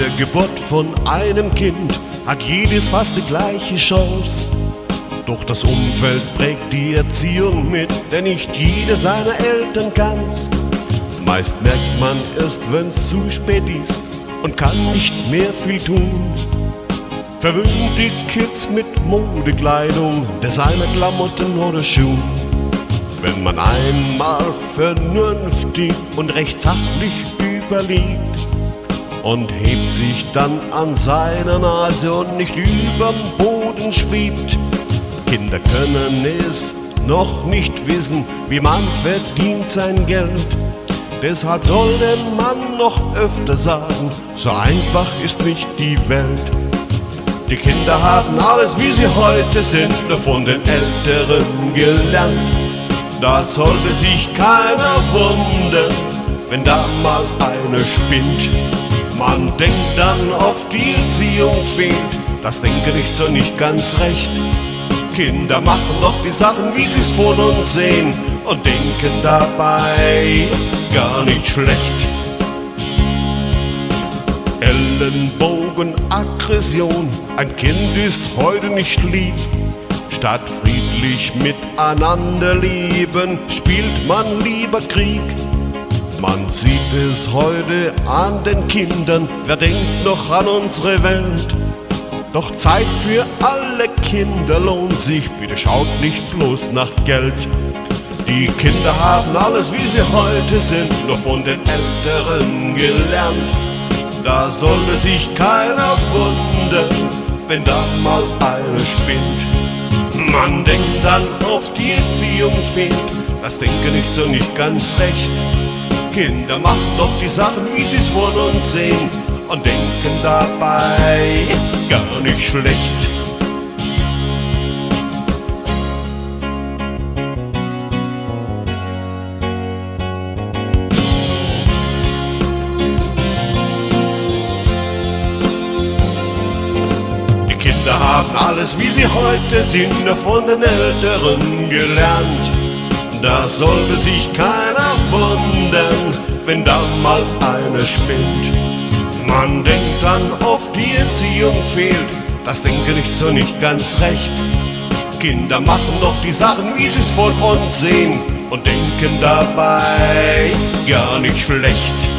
der Geburt von einem Kind hat jedes fast die gleiche Chance. Doch das Umfeld prägt die Erziehung mit, denn nicht jeder seiner Eltern kann's. Meist merkt man erst, wenn's zu spät ist und kann nicht mehr viel tun. Verwöhnt die Kids mit Modekleidung, Designerklamotten oder Schuhen. Wenn man einmal vernünftig und recht sachlich überlegt und hebt sich dann an seiner Nase und nicht überm Boden schwebt. Kinder können es noch nicht wissen, wie man verdient sein Geld. Deshalb sollte man noch öfter sagen, so einfach ist nicht die Welt. Die Kinder haben alles, wie sie heute sind, nur von den Älteren gelernt. Da sollte sich keiner wundern, wenn da mal einer spinnt. Man denkt dann, oft die Erziehung fehlt, das Denken ist so nicht ganz recht. Kinder machen doch die Sachen, wie sie's von uns sehen und denken dabei gar nicht schlecht. Ellenbogen, Aggression, ein Kind ist heute nicht lieb. Statt friedlich miteinander leben, spielt man lieber Krieg. Man sieht es heute an den Kindern, wer denkt noch an unsere Welt? Doch Zeit für alle Kinder lohnt sich, bitte schaut nicht bloß nach Geld. Die Kinder haben alles, wie sie heute sind, nur von den Älteren gelernt. Da sollte sich keiner wundern, wenn da mal einer spinnt. Man denkt dann, oft die Erziehung fehlt, das Denken nicht so nicht ganz recht. Kinder machen doch die Sachen, wie sie's von uns sehen und denken dabei gar nicht schlecht. Die Kinder haben alles, wie sie heute sind, nur von den Älteren gelernt. Da sollte sich keiner wundern, wenn da mal einer spinnt. Man denkt dann, oft die Erziehung fehlt, das Denken nicht so nicht ganz recht. Kinder machen doch die Sachen, wie sie's von uns sehen und denken dabei gar nicht schlecht.